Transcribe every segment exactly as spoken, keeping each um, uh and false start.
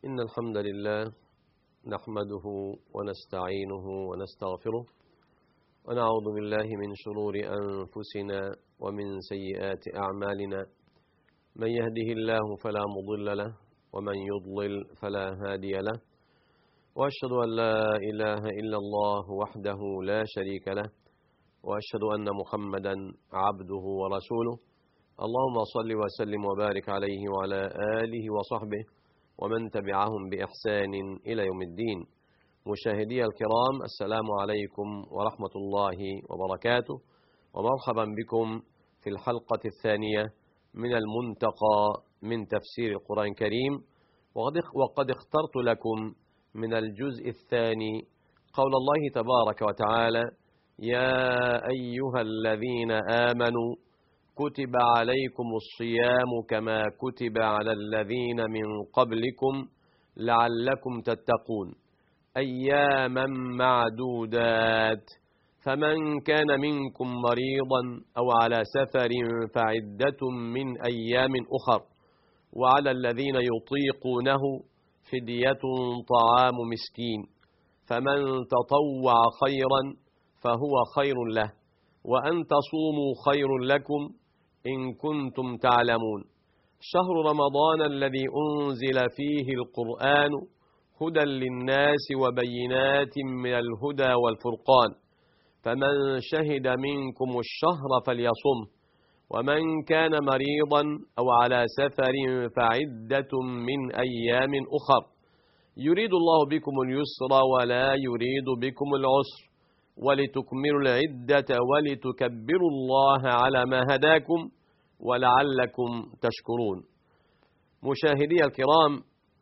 إن الحمد لله نحمده ونستعينه ونستغفره ونعوذ بالله من شرور أنفسنا ومن سيئات أعمالنا. من يهده الله فلا مضل له ومن يضلل فلا هادي له، وأشهد أن لا إله إلا الله وحده لا شريك له، وأشهد أن محمدا عبده ورسوله. اللهم صل وسلم وبارك عليه وعلى آله وصحبه ومن تبعهم بإحسان إلى يوم الدين. مشاهدي الكرام، السلام عليكم ورحمة الله وبركاته، ومرحبا بكم في الحلقة الثانية من المنتقى من تفسير القرآن الكريم. وقد اخترت لكم من الجزء الثاني قول الله تبارك وتعالى: يا أيها الذين آمنوا كتب عليكم الصيام كما كتب على الذين من قبلكم لعلكم تتقون أياما معدودات، فمن كان منكم مريضا أو على سفر فعدة من أيام أخر، وعلى الذين يطيقونه فدية طعام مسكين، فمن تطوع خيرا فهو خير له، وأن تصوموا خير لكم إن كنتم تعلمون. شهر رمضان الذي أنزل فيه القرآن هدى للناس وبينات من الهدى والفرقان، فمن شهد منكم الشهر فليصم، ومن كان مريضا أو على سفر فعدة من أيام أخر، يريد الله بكم اليسر ولا يريد بكم العسر، ولتكملوا العدة ولتكبروا الله على ما هداكم ولعلكم تشكرون. مشاهدي الكرام،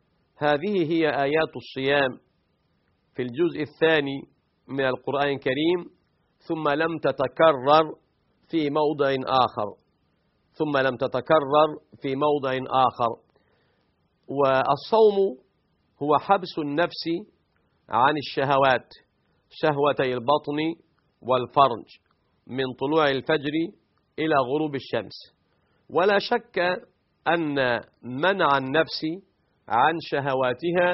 هذه هي آيات الصيام في الجزء الثاني من القرآن الكريم، ثم لم تتكرر في موضع آخر ثم لم تتكرر في موضع آخر. والصوم هو حبس النفس عن الشهوات، شهوتي البطن والفرج، من طلوع الفجر إلى غروب الشمس. ولا شك أن منع النفس عن شهواتها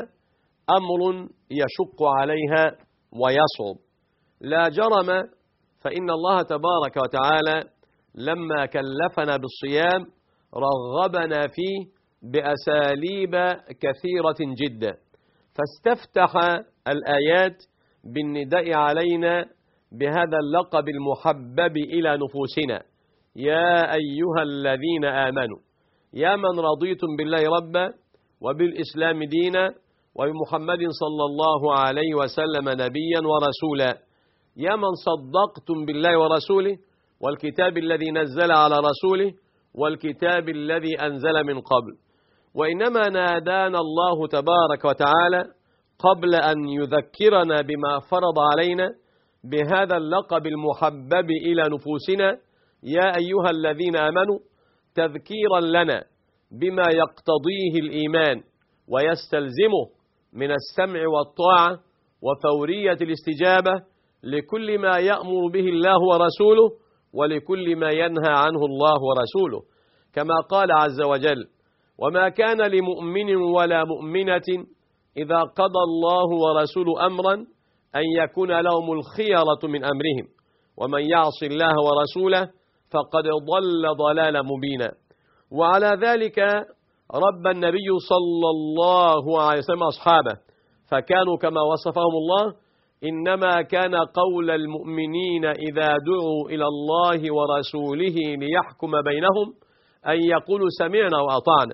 أمر يشق عليها ويصعب، لا جرم، فإن الله تبارك وتعالى لما كلفنا بالصيام رغبنا فيه بأساليب كثيرة جدا، فاستفتح الآيات بالنداء علينا بهذا اللقب المحبب إلى نفوسنا: يا أيها الذين آمنوا، يا من رضيتم بالله ربا وبالإسلام دينا وبمحمد صلى الله عليه وسلم نبيا ورسولا، يا من صدقتم بالله ورسوله والكتاب الذي نزل على رسوله والكتاب الذي أنزل من قبل. وإنما نادانا الله تبارك وتعالى قبل أن يذكرنا بما فرض علينا بهذا اللقب المحبب إلى نفوسنا: يا أيها الذين آمنوا، تذكيرا لنا بما يقتضيه الإيمان ويستلزمه من السمع والطاعة وفورية الاستجابة لكل ما يأمر به الله ورسوله ولكل ما ينهى عنه الله ورسوله، كما قال عز وجل: وما كان لمؤمن ولا مؤمنة إذا قضى الله ورسوله أمرا أن يكون لهم الخيرة من أمرهم، ومن يعص الله ورسوله فقد ضل ضلالا مبينا. وعلى ذلك رب النبي صلى الله عليه وسلم أصحابه، فكانوا كما وصفهم الله: إنما كان قول المؤمنين إذا دعوا إلى الله ورسوله ليحكم بينهم أن يقولوا سمعنا وأطعنا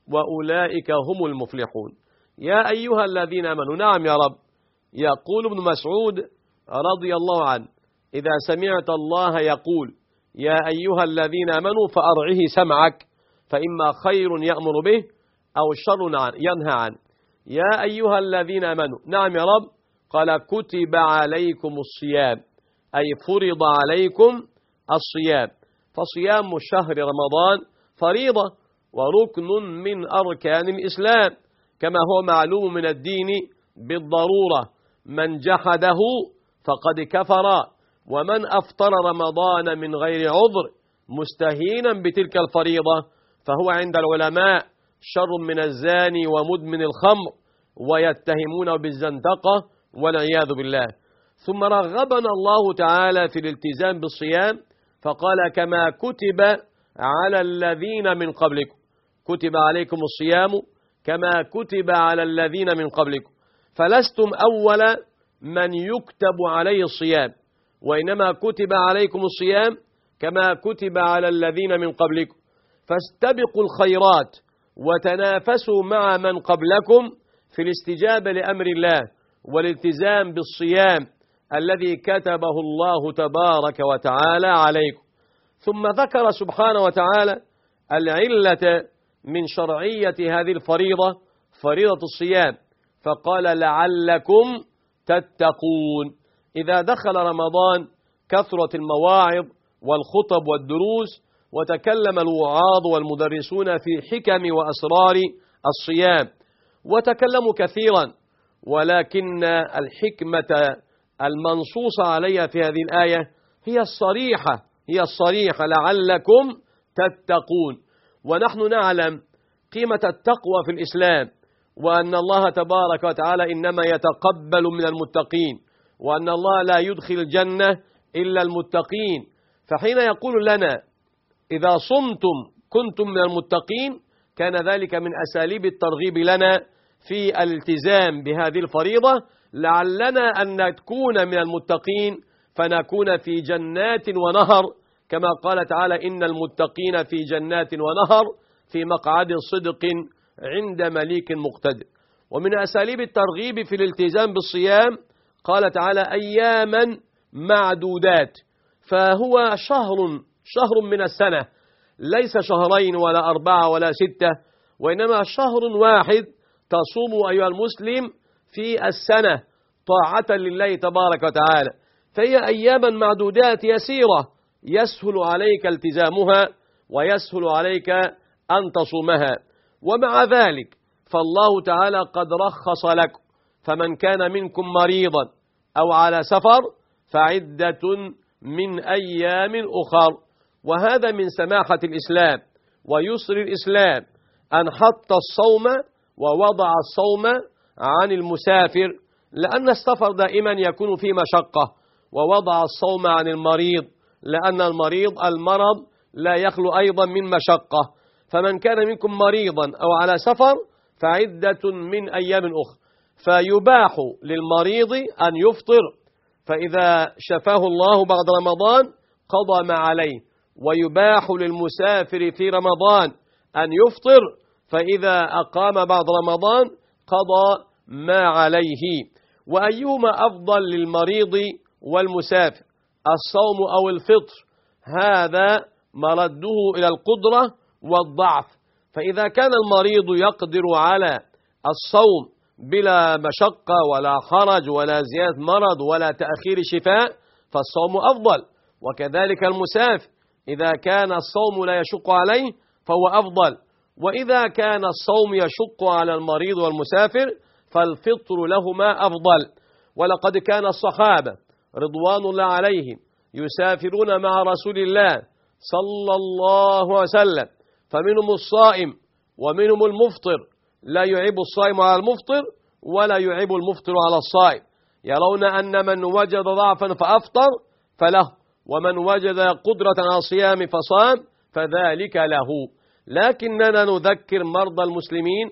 وأولئك هم المفلحون. يا أيها الذين آمنوا، نعم يا رب. يقول ابن مسعود رضي الله عنه: إذا سمعت الله يقول يا أيها الذين آمنوا فأرعه سمعك، فإما خير يأمر به أو شر ينهى عنه. يا أيها الذين آمنوا، نعم يا رب. قال: كتب عليكم الصيام، أي فرض عليكم الصيام. فصيام شهر رمضان فريضة وركن من أركان الإسلام، كما هو معلوم من الدين بالضرورة. من جحده فقد كفر، ومن أفطر رمضان من غير عذر مستهينا بتلك الفريضة فهو عند العلماء شر من الزاني ومدمن الخمر، ويتهمون بالزندقة والعياذ بالله. ثم رغبنا الله تعالى في الالتزام بالصيام فقال كما كتب على الذين من قبلكم، كتب عليكم الصيام كما كتب على الذين من قبلكم، فلستم أول من يكتب عليه الصيام، وإنما كتب عليكم الصيام كما كتب على الذين من قبلكم، فاستبقوا الخيرات وتنافسوا مع من قبلكم في الاستجابة لأمر الله والالتزام بالصيام الذي كتبه الله تبارك وتعالى عليكم. ثم ذكر سبحانه وتعالى العلة من شرعية هذه الفريضة، فريضة الصيام، فقال لعلكم تتقون. إذا دخل رمضان كثرت المواعظ والخطب والدروس، وتكلم الوعاظ والمدرسون في حكم وأسرار الصيام، وتكلموا كثيرا، ولكن الحكمة المنصوص عليها في هذه الآية هي الصريحة هي الصريحة لعلكم تتقون. ونحن نعلم قيمة التقوى في الإسلام، وأن الله تبارك وتعالى إنما يتقبل من المتقين، وأن الله لا يدخل الجنة إلا المتقين. فحين يقول لنا إذا صمتم كنتم من المتقين، كان ذلك من أساليب الترغيب لنا في الالتزام بهذه الفريضة، لعلنا أن نكون من المتقين فنكون في جنات ونهر، كما قال تعالى إن المتقين في جنات ونهر في مقعد صدق عند مليك مقتدر. ومن أساليب الترغيب في الالتزام بالصيام قال تعالى أياما معدودات، فهو شهر شهر من السنة، ليس شهرين ولا أربعة ولا ستة، وإنما شهر واحد تصوم أيها المسلم في السنة طاعة لله تبارك وتعالى، فهي أياما معدودات يسيرة يسهل عليك التزامها ويسهل عليك أن تصومها. ومع ذلك فالله تعالى قد رخص لكم، فمن كان منكم مريضا أو على سفر فعدة من أيام أخر. وهذا من سماحة الإسلام ويسر الإسلام أن حط الصوم ووضع الصوم عن المسافر، لأن السفر دائما يكون فيه مشقة، ووضع الصوم عن المريض لأن المريض المرض لا يخلو أيضا من مشقة. فمن كان منكم مريضا أو على سفر فعدة من أيام أخرى، فيباح للمريض أن يفطر، فإذا شفاه الله بعد رمضان قضى ما عليه، ويباح للمسافر في رمضان أن يفطر، فإذا أقام بعد رمضان قضى ما عليه. وأيهما أفضل للمريض والمسافر، الصوم أو الفطر؟ هذا مرده إلى القدرة والضعف، فإذا كان المريض يقدر على الصوم بلا مشقة ولا حرج ولا زيادة مرض ولا تأخير شفاء فالصوم أفضل، وكذلك المسافر إذا كان الصوم لا يشق عليه فهو أفضل، وإذا كان الصوم يشق على المريض والمسافر فالفطر لهما أفضل. ولقد كان الصحابة رضوان الله عليهم يسافرون مع رسول الله صلى الله عليه وسلم، فمنهم الصائم ومنهم المفطر، لا يعيب الصائم على المفطر ولا يعيب المفطر على الصائم، يرون أن من وجد ضعفا فأفطر فله، ومن وجد قدرة على الصيام فصام فذلك له. لكننا نذكر مرضى المسلمين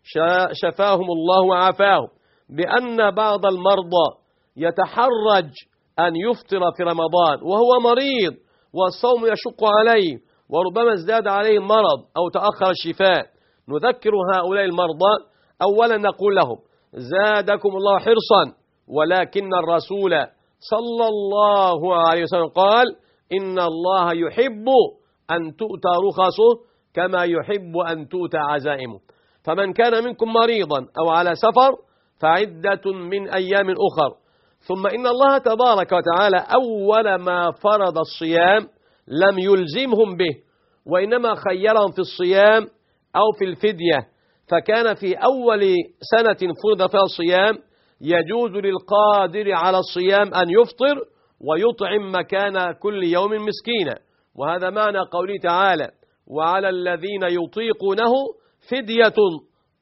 شفاهم الله وعافاهم بأن بعض المرضى يتحرج أن يفطر في رمضان وهو مريض والصوم يشق عليه وربما ازداد عليه المرض أو تأخر الشفاء. نذكر هؤلاء المرضى أولا نقول لهم زادكم الله حرصا، ولكن الرسول صلى الله عليه وسلم قال إن الله يحب أن تؤتى رخصه كما يحب أن تؤتى عزائمه. فمن كان منكم مريضا أو على سفر فعدة من أيام أخر. ثم إن الله تبارك وتعالى أول ما فرض الصيام لم يلزمهم به، وإنما خيرهم في الصيام أو في الفدية، فكان في أول سنة فرض فيها الصيام يجوز للقادر على الصيام أن يفطر ويطعم مكان كل يوم مسكينا، وهذا معنى قوله تعالى وعلى الذين يطيقونه فدية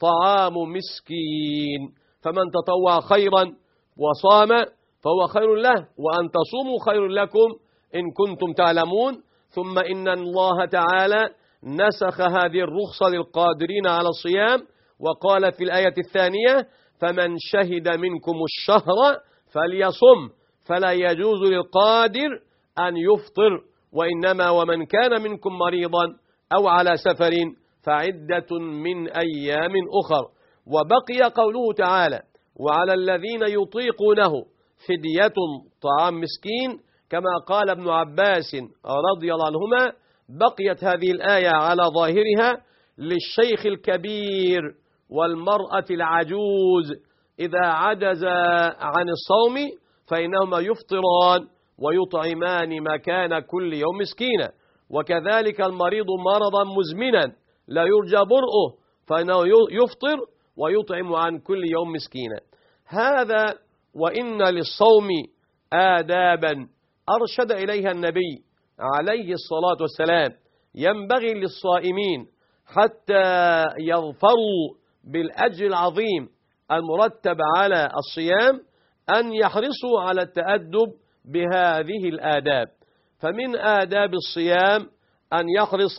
طعام مسكين، فمن تطوع خيرا وصام فهو خير له، وأن تصوموا خير لكم إن كنتم تعلمون. ثم إن الله تعالى نسخ هذه الرخصة للقادرين على الصيام وقال في الآية الثانية: فمن شهد منكم الشهر فليصم، فلا يجوز للقادر أن يفطر، وإنما ومن كان منكم مريضا أو على سفر فعدة من أيام أخر. وبقي قوله تعالى: وعلى الذين يطيقونه فدية طعام مسكين، كما قال ابن عباس رضي الله عنهما: بقيت هذه الآية على ظاهرها للشيخ الكبير والمرأة العجوز إذا عجز عن الصوم فإنهما يفطران ويطعمان مكان كل يوم مسكينا، وكذلك المريض مرضا مزمنا لا يرجى برؤه فإنه يفطر ويطعم عن كل يوم مسكينا. هذا وإن للصوم آدابا أرشد إليها النبي عليه الصلاة والسلام ينبغي للصائمين حتى يظفروا بالأجر العظيم المرتب على الصيام أن يحرصوا على التأدب بهذه الآداب. فمن آداب الصيام أن يحرص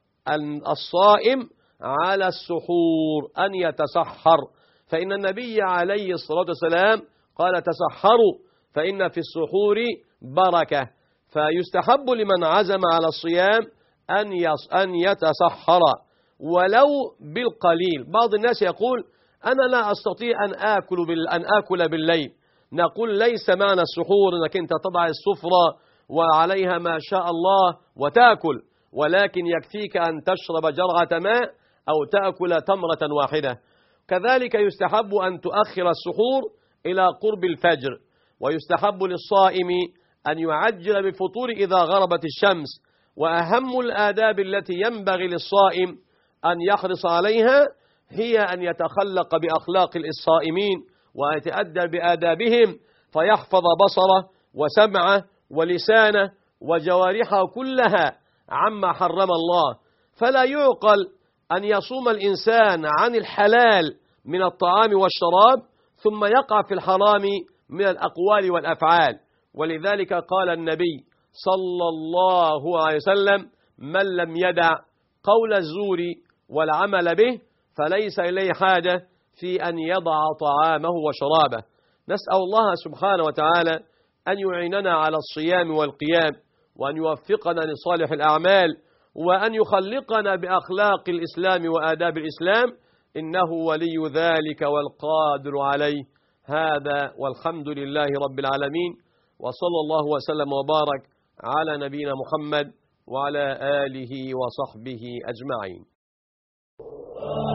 الصائم على السحور، أن يتسحر، فإن النبي عليه الصلاة والسلام قال: تسحروا فإن في السحور بركة. فيستحب لمن عزم على الصيام أن أن يتسحر ولو بالقليل. بعض الناس يقول: أنا لا أستطيع أن آكل بال أن آكل بالليل. نقول: ليس معنى السحور أنك أنت تضع السفرة وعليها ما شاء الله وتأكل، ولكن يكفيك أن تشرب جرعة ماء أو تأكل تمرة واحدة. كذلك يستحب أن تؤخر السحور إلى قرب الفجر، ويستحب للصائم أن يعجل بالفطور إذا غربت الشمس. وأهم الآداب التي ينبغي للصائم أن يحرص عليها هي أن يتخلق بأخلاق الصائمين ويتأدب بآدابهم، فيحفظ بصره وسمعه ولسانه وجوارحه كلها عما حرم الله. فلا يعقل أن يصوم الإنسان عن الحلال من الطعام والشراب ثم يقع في الحرام من الأقوال والأفعال. ولذلك قال النبي صلى الله عليه وسلم: من لم يدع قول الزور والعمل به فليس إليه حاجة في أن يضع طعامه وشرابه. نسأل الله سبحانه وتعالى أن يعيننا على الصيام والقيام، وأن يوفقنا لصالح الأعمال، وأن يخلقنا بأخلاق الإسلام وآداب الإسلام، إنه ولي ذلك والقادر عليه. هذا والحمد لله رب العالمين، وصلى الله وسلم وبارك على نبينا محمد وعلى آله وصحبه أجمعين.